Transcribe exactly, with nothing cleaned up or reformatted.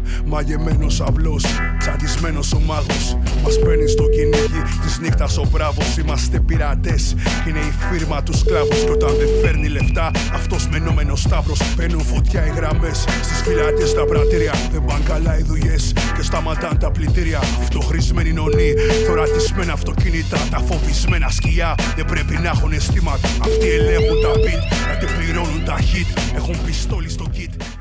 Μαγεμένος αυλός, τσαντισμένος ο μάγος. Μας παίρνει στο κυνήγι της νύχτας ο μπράβος. Είμαστε πειρατές κι είναι η φίρμα του σκλάβους. Κι όταν δεν φέρνει λεφτά, αυτός μενόμενος σταύρος. Παίρνουν φωτιά οι γραμμές στις φυλακές τα πρατήρια. Δεν πάνε καλά οι δουλειές και σταματάν τα πλυντήρια. Αυτοχρησμένοι νονοί, θωρατισμένα αυτοκίνητα. Τα φοβισμένα σκιά δεν πρέπει να έχουν αισθήματα. Αυτοί ελέγχουν τα beat, γιατί πληρώνουν τα hit. Έχουν πιστόλι στο kit.